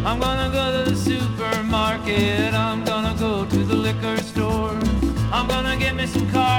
I'm gonna go to the supermarket. I'm gonna go to the liquor store. I'm gonna get me some cars.